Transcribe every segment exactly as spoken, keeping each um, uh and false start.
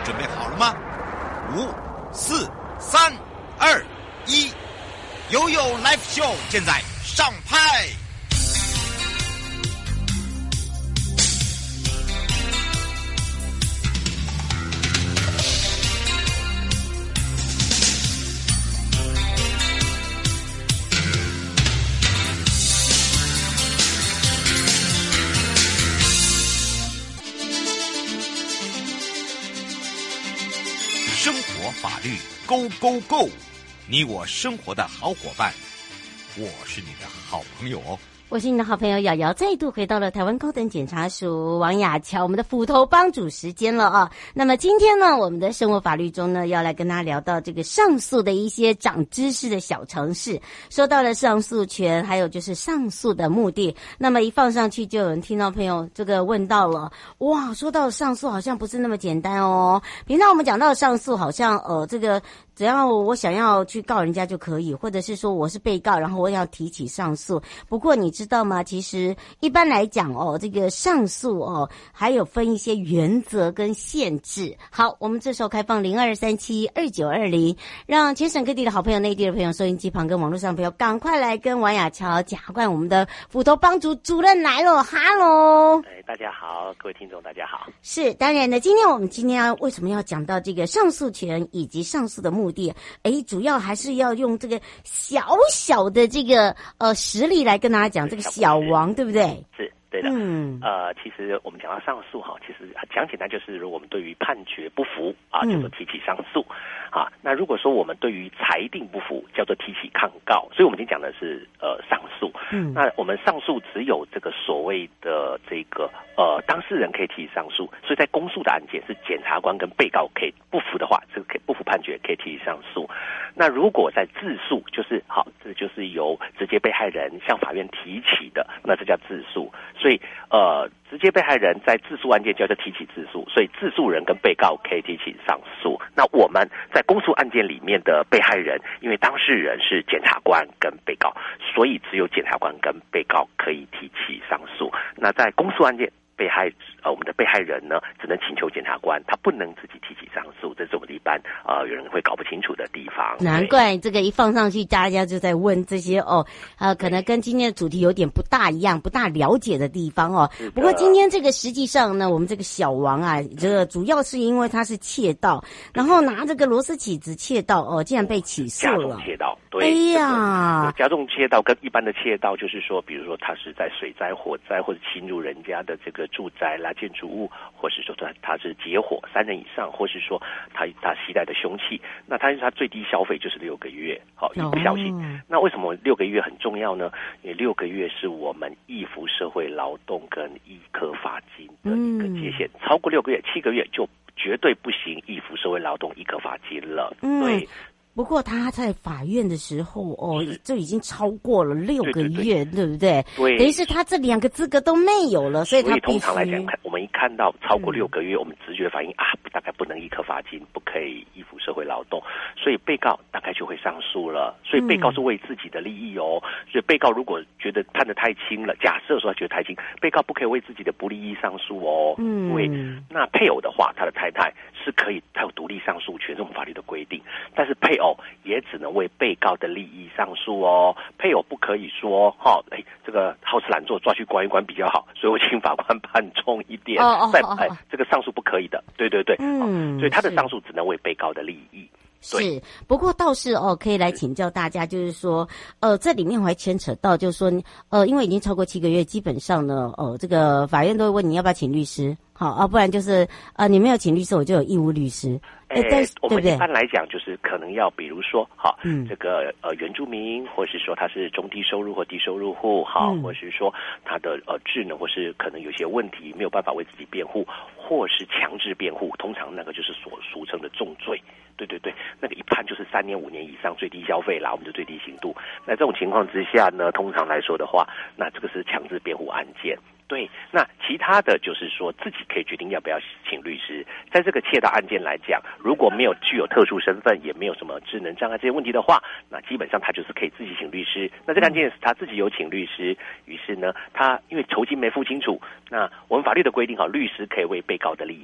准备好了吗？五、四、三、二、一，悠悠 Live Show 现在上拍。生活法律 Go Go Go， 你我生活的好伙伴，我是你的好朋友哦。 我是你的好朋友瑶瑶，再度回到了台湾高等检察署王雅乔，我们的斧头帮主时间了啊。那么今天呢，我们的生活法律中呢，要来跟大家聊到这个上诉的一些长知识的小常识。说到了上诉权，还有就是上诉的目的。那么一放上去，就有人听到朋友这个问到了，哇，说到上诉好像不是那么简单哦。平常我们讲到上诉，好像呃这个。只要我想要去告人家就可以，或者是说我是被告，然后我要提起上诉。不过你知道吗？其实一般来讲哦，这个上诉哦，还有分一些原则跟限制。好，我们这时候开放零二三七二九二零，让全省各地的好朋友、内地的朋友、收音机旁跟网络上的朋友，赶快来跟王雅乔检察官我们的斧头帮主主任来了，哈喽！ 哎，大家好，各位听众，大家好。 是，当然的，今天我们今天要为什么要讲到这个上诉权以及上诉的目的？目的，哎，主要还是要用这个小小的这个呃实力来跟大家讲这个小王，对不对？ 是。对的， 嗯， 呃，其实我们讲到上诉哈，其实讲简单就是，如果我们对于判决不服啊，叫做提起上诉，嗯、啊。那如果说我们对于裁定不服，叫做提起抗告。所以我们今天讲的是呃上诉。嗯，那我们上诉只有这个所谓的这个呃当事人可以提起上诉，所以在公诉的案件是检察官跟被告可以不服的话，这个可以不服判决可以提起上诉。那如果在自诉，就是好，这就是由直接被害人向法院提起的，那这叫自诉。所以，呃，直接被害人在自诉案件叫做提起自诉，所以自诉人跟被告可以提起上诉。那我们在公诉案件里面的被害人，因为当事人是检察官跟被告，所以只有检察官跟被告可以提起上诉。那在公诉案件，被害呃，我们的被害人呢，只能请求检察官，他不能自己提起上诉，这是我们一般呃有人会搞不清楚的地方。 难怪这个一放上去，大家就在问这些哦，呃，可能跟今天的主题有点不大一样、不大了解的地方哦。不过今天这个实际上呢，我们这个小王啊，这个主要是因为他是窃盗，然后拿这个螺丝起子窃盗哦，竟然被起诉了。 加重窃盗，对。 哎呀， 加重窃盗跟一般的窃盗就是说，比如说他是在水灾、火灾或者侵入人家的这个住宅啦、建筑物，或是说他他是结伙三人以上，或是说他他携带的凶器，那他他最低消费就是六个月，好，一不小心。哦、那为什么六个月很重要呢？因为六个月是我们易服社会劳动跟易科罚金的一个界限，嗯、超过六个月、七个月就绝对不行易服社会劳动易科罚金了。嗯、对。 不过他在法院的时候哦，就已经超过了六个月， 对, 对, 对, 对不对？对，等于是他这两个资格都没有了，所以他必须。 所以通常来讲，我们一看到超过六个月，嗯、我们直觉反应啊，大概不能易科罚金，不可以依附社会劳动，所以被告大概就会上诉了。所以被告是为自己的利益哦，嗯、所以被告如果觉得判得太轻了，假设说他觉得太轻，被告不可以为自己的不利益上诉哦。嗯，因为那配偶的话，他的太太是可以，他有独立上诉权，是我们法律的规定，但是配偶也只能为被告的利益上诉哦，配偶不可以说哈，哎、哦，这个好吃懒做，抓去关一关比较好，所以我请法官判重一点。哦再哎，这个上诉不可以的，对对对，嗯，哦、所以他的上诉只能为被告的利益。 是，不过倒是哦，可以来请教大家，就是说，呃，这里面还牵扯到，就是说，呃，因为已经超过七个月，基本上呢，呃，这个法院都会问你要不要请律师，好啊，不然就是呃，你没有请律师，我就有义务律师。 哎、欸，我们一般来讲就是可能要，比如说，好，嗯，这个呃原住民，或是说他是中低收入或低收入户，好，嗯、或是说他的呃智能或是可能有些问题没有办法为自己辩护，或是强制辩护，通常那个就是所俗称的重罪。对对对，那个一判就是三年五年以上最低消费啦，我们的最低刑度。那这种情况之下呢，通常来说的话，那这个是强制辩护案件。对，那其他的就是说自己可以决定要不要请律师。在这个窃盗案件来讲，如果没有具有特殊身份，也没有什么智能障碍这些问题的话，那基本上他就是可以自己请律师。那这个案件是他自己有请律师，于是呢，他因为酬金没付清楚，那我们法律的规定，好，律师可以为被告的利益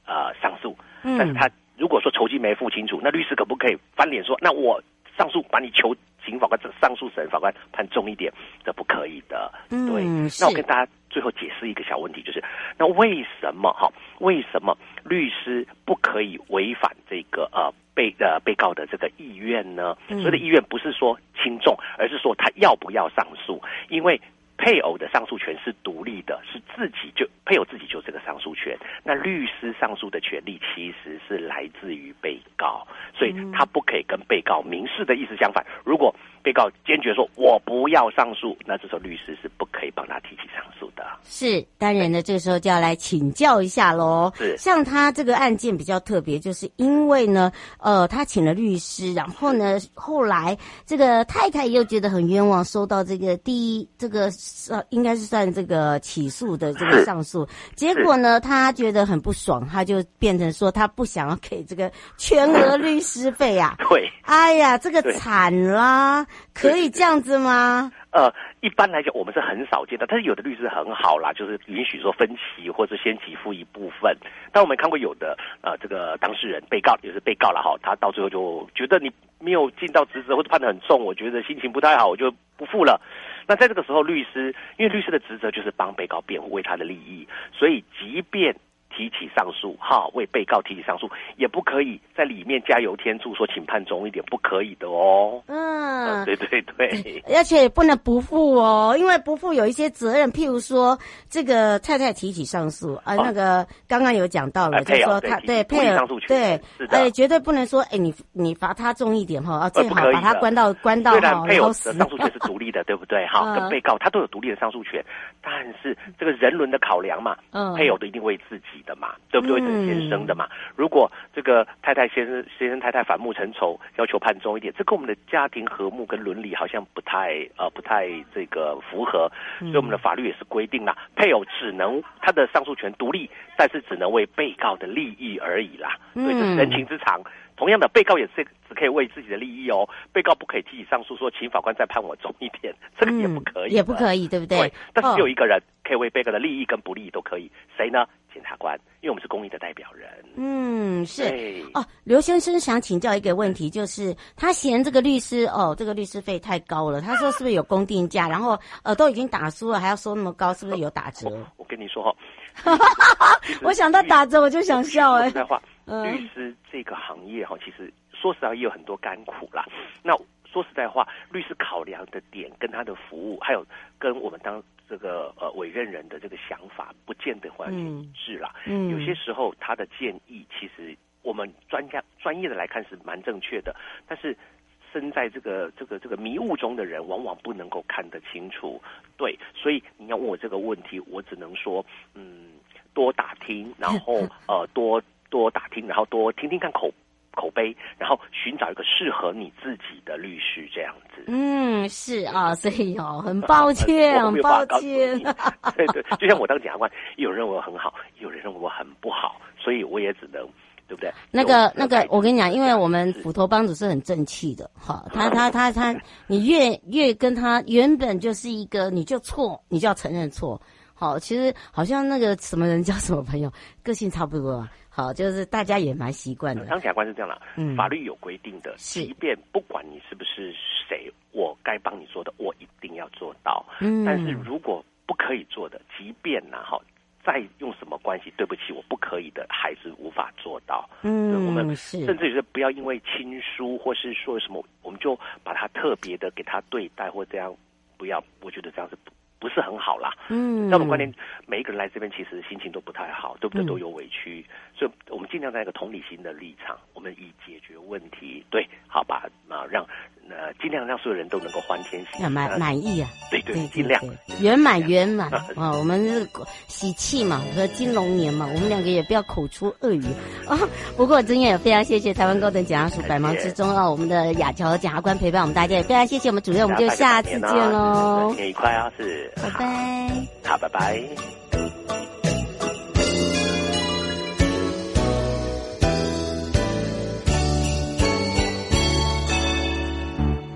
呃上诉， 嗯， 但是他如果说酬金没付清楚，那律师可不可以翻脸说，那我上诉把你求刑法官上诉审法官判重一点？这不可以的。 嗯， 对。 那我跟大家最后解释一个小问题，就是那为什么哈？为什么律师不可以违反这个呃被呃被告的这个意愿呢？ 嗯、 所以的意愿不是说轻重，而是说他要不要上诉，因为配偶的上诉权是独立的，是自己就配偶自己就这个上诉权。那律师上诉的权利其实是来自于被告，所以他不可以跟被告民事的意思相反。如果被告坚决说我不要上诉，那这时候律师是不可以帮他提起上诉的。 是，当然呢，这个时候就要来请教一下喽。 是， 像他这个案件比较特别，就是因为呢，呃，他请了律师，然后呢，后来这个太太又觉得很冤枉，收到这个第一这个呃，应该是算这个起诉的这个上诉，结果呢，他觉得很不爽，他就变成说他不想要给这个全额律师费啊。 对， 哎呀，这个惨啦，可以这样子吗？ 呃，一般来讲我们是很少见的，但是有的律师很好啦，就是允许说分期或者先给付一部分。但我们看过有的呃这个当事人被告也是被告了哈，他到最后就觉得你没有尽到职责或者判得很重，我觉得心情不太好，我就不付了。那在这个时候，律师因为律师的职责就是帮被告辩护，为他的利益，所以即便提起上诉，哈，为被告提起上诉，也不可以在里面加油添醋，说请判重一点，不可以的哦。 嗯， 呃、对对对， 而且也不能不付哦，因为不付有一些责任，譬如说这个太太提起上诉啊、呃哦，那个刚刚有讲到了， 呃、 就是说他对配偶对，哎，绝对不能说哎你你罚他重一点哈，啊最好把他关到关到哈， 配偶的上诉权是独立的，对不对？哈，跟被告他都有独立的上诉权，但是这个人伦的考量嘛，嗯，配偶都一定为自己的嘛，对不对？嗯、先生的嘛，如果这个太太先生先生太太反目成仇，要求判重一点，这跟我们的家庭和睦跟伦理好像不太呃不太这个符合，所以我们的法律也是规定啦，配偶只能他的上诉权独立，但是只能为被告的利益而已啦，对，这是人情之常。同样的，被告也是只可以为自己的利益哦，被告不可以提起上诉说请法官再判我重一点，这个也不可以、嗯， 也不可以，对不对？ 对，但是只有一个人可以为被告的利益跟不利都可以，谁呢？检察官，因为我们是公益的代表人。 嗯，是哦。刘先生想请教一个问题，就是他嫌这个律师哦，这个律师费太高了。他说是不是有公定价？然后呃，都已经打输了，还要收那么高，是不是有打折？ 我, 我跟你说哈、 哦，我想到打折我就想笑哎、欸。 说实在话，律师这个行业哈，其实说实在话也有很多甘苦啦。那说实在话，律师考量的点跟他的服务，还有跟我们当这个呃委任人的这个想法，不见得完全一致啦。嗯，有些时候他的建议，其实我们专家专业的来看是蛮正确的，但是身在这个这个这个迷雾中的人，往往不能够看得清楚。对，所以你要问我这个问题，我只能说，嗯，多打听，然后呃多多打听，然后多听听看口。口碑，然后寻找一个适合你自己的律师，这样子。 嗯，是啊，所以哦，很抱歉，很抱歉。 对对，就像我当检察官，有人认为我很好，有人认为我很不好，所以我也只能，对不对？ 那个那个，我跟你讲，因为我们斧头帮主是很正气的，哈，他他他他，你越越跟他原本就是一个，你就错，你就要承认错。好，其实好像那个什么人交什么朋友，个性差不多啊。好，就是大家也蛮习惯的。当检察官是这样啦，嗯，法律有规定的，即便不管你是不是谁，我该帮你做的，我一定要做到。嗯，但是如果不可以做的，即便呐，哈，再用什么关系，对不起，我不可以的，还是无法做到。嗯，我们甚至于是不要因为亲疏或是说什么，我们就把他特别的给他对待或这样，不要，我觉得这样是不。不是很好啦，嗯，在我们观念，每一个人来这边其实心情都不太好，对不对？嗯、都有委屈，所以我们尽量在一个同理心的立场，我们以解决问题，对，好吧，啊，让呃尽量让所有人都能够欢天喜地， 满满意啊， 对对，尽量圆满圆满啊，我们是喜气嘛，和金龙年嘛，我们两个也不要口出恶语啊。不过今天也非常谢谢台湾高等检察署百忙之中啊，我们的亚乔检察官陪伴我们大家，也非常谢谢我们主任，我们就下次见喽， 新年愉快啊，是。 拜拜， 好，拜拜。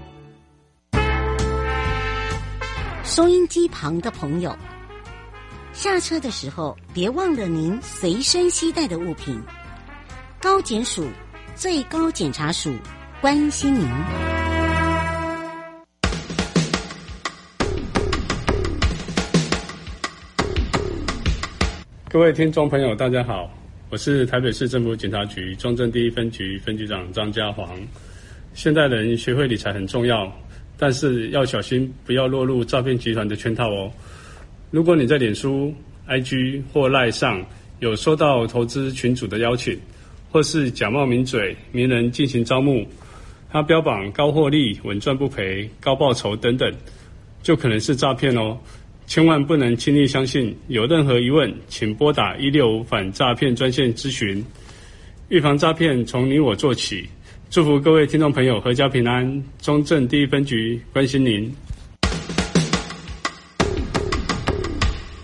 收音机旁的朋友， 下车的时候别忘了您随身携带的物品。高检署最高检察署关心您。 各位听众朋友大家好，我是台北市政府检察局中正第一分局分局长张家煌。现代人学会理财很重要，但是要小心不要落入诈骗集团的圈套哦。如果你在脸书、I G 或 LINE 上有收到投资群组的邀请，或是假冒名嘴、名人进行招募，他标榜高获利、稳赚不赔、高报酬等等，就可能是诈骗哦。千万不能轻易相信，有任何疑问请拨打一六五反诈骗专线咨询。预防诈骗从你我做起，祝福各位听众朋友阖家平安。中正第一分局关心您。